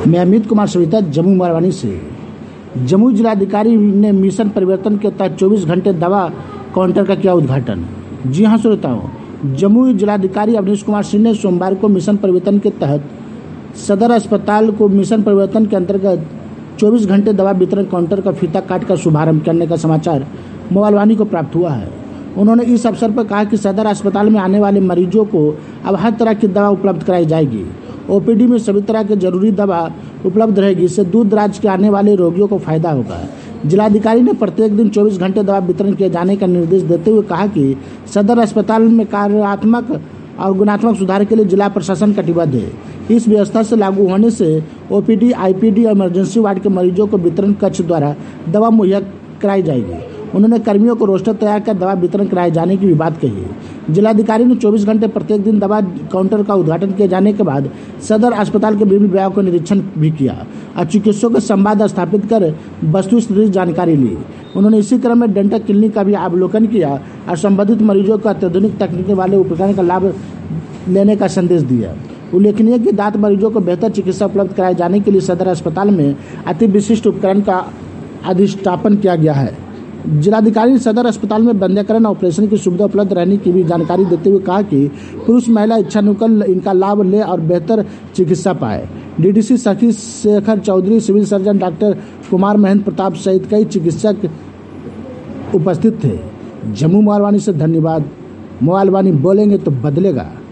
मैं अमित कुमार सविता जम्मू मरवानी से। जम्मू जिलाधिकारी ने मिशन परिवर्तन के तहत 24 घंटे दवा काउंटर का किया उद्घाटन। जी हाँ श्रोताओ, जम्मू जिलाधिकारी अवनीश कुमार सिंह ने सोमवार को मिशन परिवर्तन के तहत सदर अस्पताल को मिशन परिवर्तन के अंतर्गत 24 घंटे दवा वितरण काउंटर का फीता काट कर शुभारंभ करने का समाचार मोबाइलवानी को प्राप्त हुआ है। उन्होंने इस अवसर पर कहा कि सदर अस्पताल में आने वाले मरीजों को अब हर तरह की दवा उपलब्ध कराई जाएगी। ओपीडी में सभी तरह की जरूरी दवा उपलब्ध रहेगी। इससे दूर दराज के आने वाले रोगियों को फायदा होगा। जिलाधिकारी ने प्रत्येक दिन 24 घंटे दवा वितरण किए जाने का निर्देश देते हुए कहा कि सदर अस्पताल में कार्यात्मक और गुणात्मक सुधार के लिए जिला प्रशासन कटिबद्ध है। इस व्यवस्था से लागू होने से ओपीडी, आईपीडी और इमरजेंसी वार्ड के मरीजों को वितरण कक्ष द्वारा दवा मुहैया कराई जाएगी। उन्होंने कर्मियों को रोस्टर तैयार कर दवा वितरण कराए जाने की भी बात कही। जिलाधिकारी ने 24 घंटे प्रत्येक दिन दवा काउंटर का उद्घाटन किए जाने के बाद सदर अस्पताल के विभिन्न विभागों का निरीक्षण भी किया और चिकित्सकों के संवाद स्थापित कर वस्तुस्थिति जानकारी ली। उन्होंने इसी क्रम में डेंटल क्लिनिक का भी अवलोकन किया और संबंधित मरीजों को अत्याधुनिक तकनीक वाले उपकरण का लाभ लेने का संदेश दिया। उल्लेखनीय कि दांत मरीजों को बेहतर चिकित्सा उपलब्ध कराए जाने के लिए सदर अस्पताल में अति विशिष्ट उपकरण का अधिष्ठापन किया गया है। जिलाधिकारी ने सदर अस्पताल में बंध्याकरण ऑपरेशन की सुविधा उपलब्ध रहने की भी जानकारी देते हुए कहा कि पुरुष महिला इच्छानुकूल इनका लाभ ले और बेहतर चिकित्सा पाए। DDC Sakhi Shekhar Chaudhary, civil surgeon doctor Kumar Mahendra Pratap सहित कई चिकित्सक उपस्थित थे। जम्मू मोबाइलवानी से धन्यवाद। मोबाइलवानी बोलेंगे तो बदलेगा।